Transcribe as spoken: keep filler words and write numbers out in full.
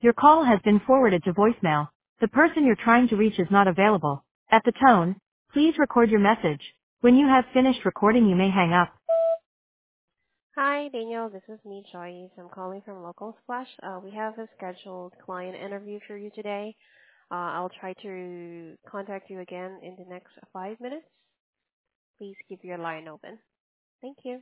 Your call has been forwarded to voicemail. The person you're trying to reach is not available. At the tone, please record your message. When you have finished recording, you may hang up. Hi, Daniel. This is me, Joyce. I'm calling from Local Splash. Uh, we have a scheduled client interview for you today. Uh, I'll try to contact you again in the next five minutes. Please keep your line open. Thank you.